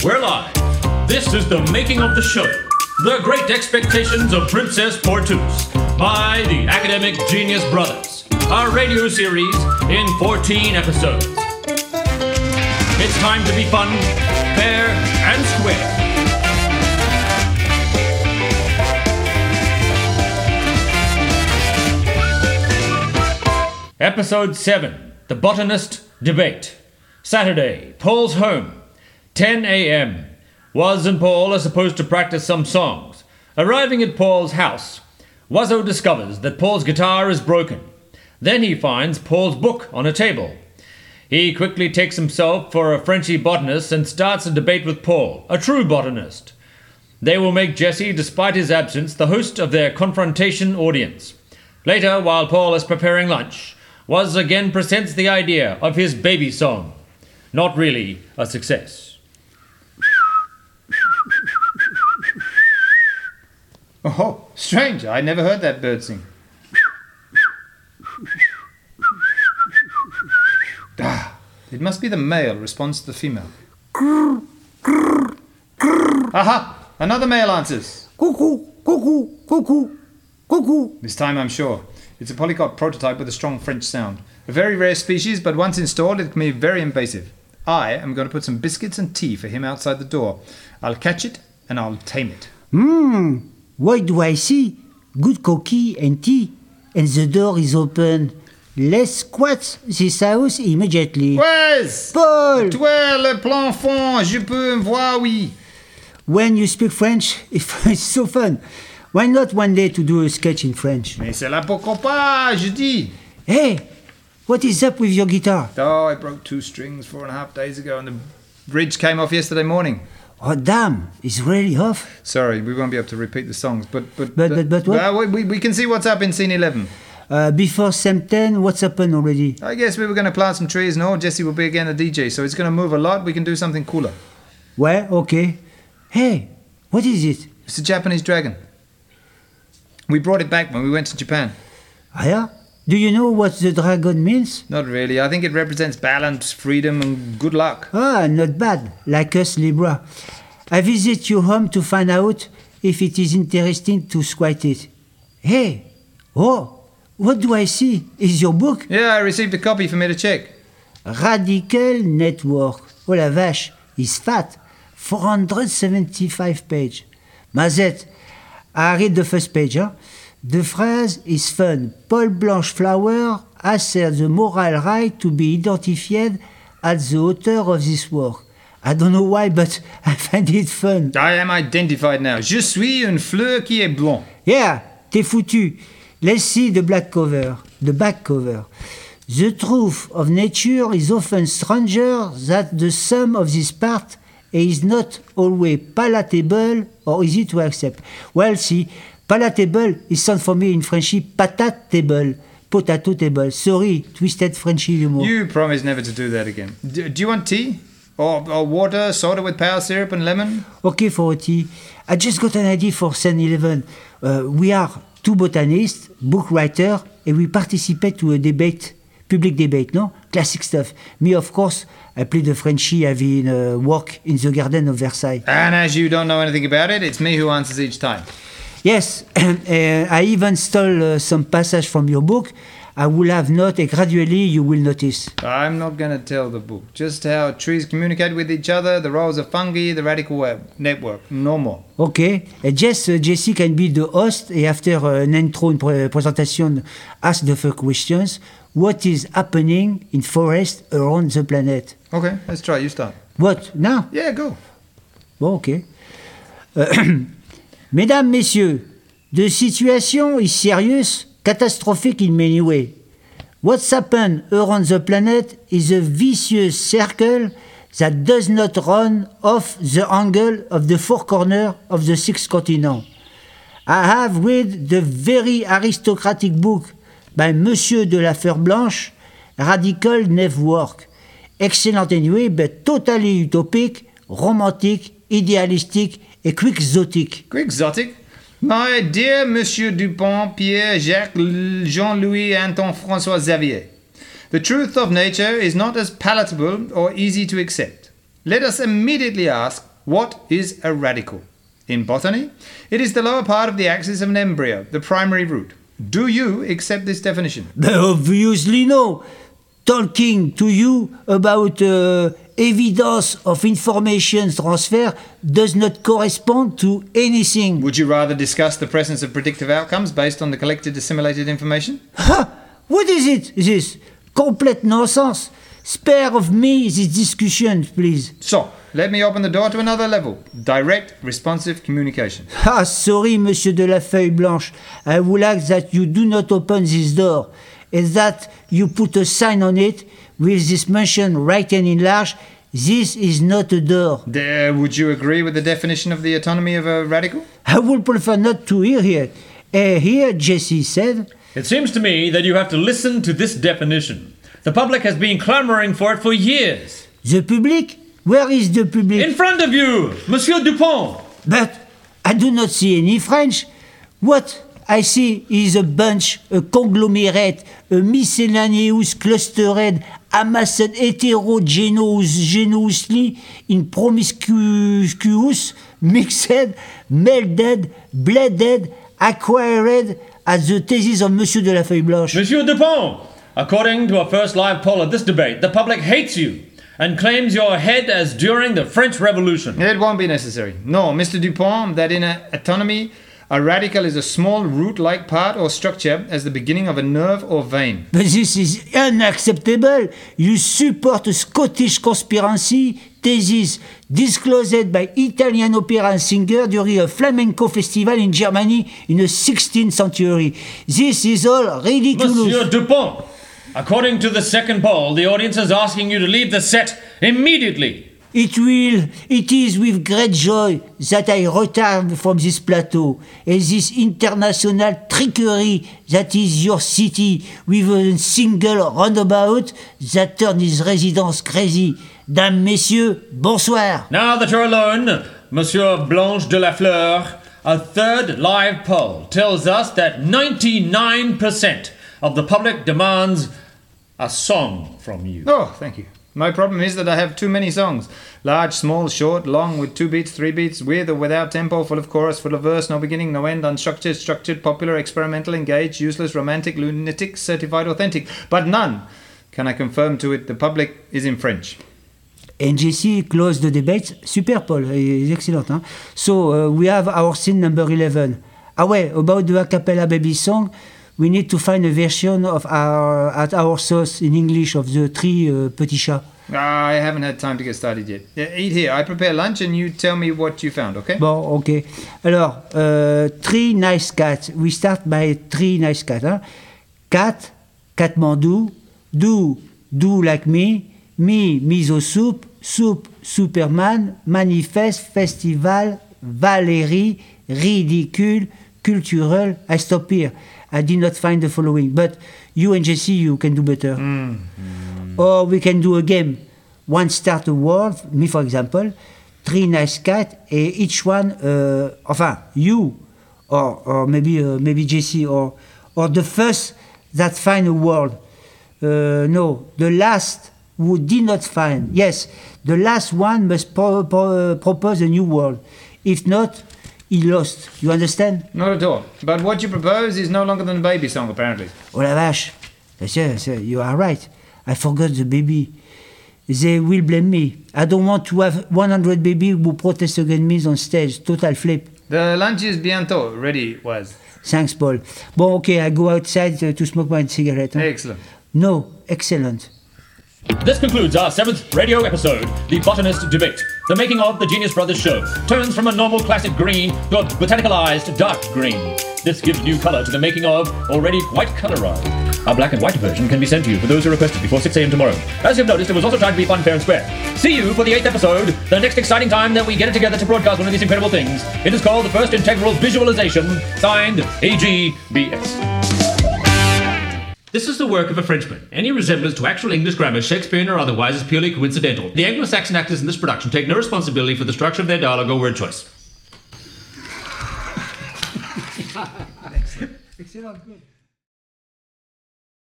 We're live. This is the making of the show. The Great Expectations of Princess Portus by the Academic Genius Brothers. A radio series in 14 episodes. It's time to be fun, fair, and square. Episode 7, The Botanist Debate. Saturday, Paul's home, 10 a.m. Woz and Paul are supposed to practice some songs. Arriving at Paul's house, Wuzzo discovers that Paul's guitar is broken. Then he finds Paul's book on a table. He quickly takes himself for a Frenchy botanist and starts a debate with Paul, a true botanist. They will make Jesse, despite his absence, the host of their confrontation audience. Later, while Paul is preparing lunch, Woz again presents the idea of his baby song. Not really a success. Oh, strange. I never heard that bird sing. It must be the male response to the female. Aha! Another male answers. Cuckoo, cuckoo, cuckoo, cuckoo. This time I'm sure. It's a polyglot prototype with a strong French sound. A very rare species, but once installed it can be very invasive. I am going to put some biscuits and tea for him outside the door. I'll catch it and I'll tame it. What do I see? Good cookie and tea. And the door is open. Let's squat this house immediately. Wes! Paul! Toi, le planfond, je peux voir, oui. When you speak French, it's so fun. Why not one day to do a sketch in French? Mais c'est là pourquoi pas, je dis. Hey, what is up with your guitar? Oh, I broke 2 strings 4.5 days ago and the bridge came off yesterday morning. Oh, damn, it's really off. Sorry, we won't be able to repeat the songs, but But what? we can see what's up in scene 11. Before Sem 10, what's happened already? I guess we were going to plant some trees and all. Jesse will be again a DJ, so it's going to move a lot. We can do something cooler. Well, okay. Hey, what is it? It's a Japanese dragon. We brought it back when we went to Japan. Ah, yeah? Do you know what the dragon means? Not really. I think it represents balance, freedom, and good luck. Ah, not bad. Like us Libra. I visit your home to find out if it is interesting to squat it. Hey, oh, what do I see? Is your book? Yeah, I received a copy for me to check. Radical Network. Oh la vache, it's fat. 475 pages. Mazette, I read the first page. Huh? The phrase is fun. Paul Blancheflower asserts the moral right to be identified as the author of this work. I don't know why, but I find it fun. I am identified now. Je suis une fleur qui est blonde. Yeah, t'es foutu. Let's see the back cover. The truth of nature is often stranger than the sum of this part and is not always palatable or easy to accept. Well, see, palatable is sound for me in Frenchy patate table, potato table. Sorry, twisted Frenchy humor. You promise never to do that again. Do you want tea? Or water, soda with power syrup and lemon? Okay for a tea. I just got an idea for Scene 11. We are 2 botanists, book writer, and we participate to a debate, public debate, no? Classic stuff. Me, of course, I play the Frenchie having a walk in the garden of Versailles. And as you don't know anything about it, it's me who answers each time. Yes, I even stole some passage from your book. I will have note, and gradually you will notice. I'm not going to tell the book. Just how trees communicate with each other, the roles of fungi, the radical web network. No more. Okay. Jesse can be the host, and after an intro presentation, ask the first questions. What is happening in forest around the planet? Okay, let's try. You start. What? Now? Yeah, go. Bon, ok. Mesdames, Messieurs, the situation is serious, catastrophic in many ways. What's happened around the planet is a vicious circle that does not run off the angle of the 4 corners of the 6 continents. I have read the very aristocratic book by Monsieur de la Fleur Blanche, Radical Network. Excellent anyway, but totally utopic, romantic, idealistic, and quixotic. Quixotic? My dear Monsieur Dupont, Pierre, Jacques, Jean-Louis, Anton, François Xavier, the truth of nature is not as palatable or easy to accept. Let us immediately ask, What is a radical? In botany, it is the lower part of the axis of an embryo, the primary root. Do you accept this definition? Obviously no. Talking to you about evidence of information transfer does not correspond to anything. Would you rather discuss the presence of predictive outcomes based on the collected assimilated information? Ha! What is it? This complete nonsense. Spare of me this discussion, please. So, let me open the door to another level. Direct, responsive communication. Ah, sorry, Monsieur de la Feuille Blanche. I would like that you do not open this door, and that you put a sign on it with this mention written in large. This is not a door. Would you agree with the definition of the autonomy of a radical? I would prefer not to hear it. Here, Jesse said. It seems to me that you have to listen to this definition. The public has been clamoring for it for years. The public? Where is the public? In front of you, Monsieur Dupont. But I do not see any French. What I see is a bunch, a conglomerate, a miscellaneous clustered, amassed heterogeneously in promiscuous, mixed, melded, blended, acquired as the thesis of Monsieur de la Feuille Blanche. Monsieur Dupont, according to our first live poll of this debate, the public hates you and claims your head as during the French Revolution. It won't be necessary. No, Mr. Dupont, that in autonomy, a radical is a small root-like part or structure as the beginning of a nerve or vein. But this is unacceptable. You support a Scottish conspiracy thesis disclosed by Italian opera singer during a flamenco festival in Germany in the 16th century. This is all ridiculous. Monsieur Dupont, according to the second poll, the audience is asking you to leave the set immediately. It is with great joy that I return from this plateau and this international trickery that is your city with a single roundabout that turned his residents crazy. Dames, messieurs, bonsoir. Now that you're alone, Monsieur Blanche de la Fleur, a third live poll tells us that 99% of the public demands a song from you. Oh, thank you. My problem is that I have too many songs. Large, small, short, long, with 2 beats, 3 beats, with or without tempo, full of chorus, full of verse, no beginning, no end, unstructured, structured, popular, experimental, engaged, useless, romantic, lunatic, certified, authentic. But none can I confirm to it the public is in French. And Jesse closed the debate. Super, Paul. It's excellent. Huh? So we have our scene number 11. About the a cappella baby song, we need to find a version of our sauce in English of the three petits chats. I haven't had time to get started yet. Eat here. I prepare lunch and you tell me what you found, okay? Bon, ok. Alors, three nice cats. We start by three nice cats. Hein? Cat, Katmandou, do like me, miso soup, Superman, manifeste, festival, Valérie, ridicule, cultural. I stop here. I did not find the following, but you and Jesse, you can do better. Or we can do a game. One start a word, me for example, three nice cats, and each one, you, or maybe Jesse, or the first that find a word. No, the last who did not find. Yes, the last one must propose a new word. If not, he lost. You understand? Not at all. But what you propose is no longer than a baby song, apparently. Oh la vache. Yes, you are right. I forgot the baby. They will blame me. I don't want to have 100 babies who protest against me on stage. Total flip. The lunch is bientôt ready, was. Thanks, Paul. Bon, okay, I go outside to smoke my cigarette. Huh? Excellent. No, excellent. This concludes our 7th radio episode, The Botanist Debate. The making of the Genius Brothers show turns from a normal classic green to a botanicalized dark green. This gives new color to the making of already quite colorized. Our black and white version can be sent to you for those who request it before 6 a.m. tomorrow. As you've noticed, it was also trying to be fun, fair and square. See you for the 8th episode, the next exciting time that we get it together to broadcast one of these incredible things. It is called the First Integral Visualization, signed AGBS. This is the work of a Frenchman. Any resemblance to actual English grammar, Shakespearean or otherwise, is purely coincidental. The Anglo-Saxon actors in this production take no responsibility for the structure of their dialogue or word choice. Excellent, good.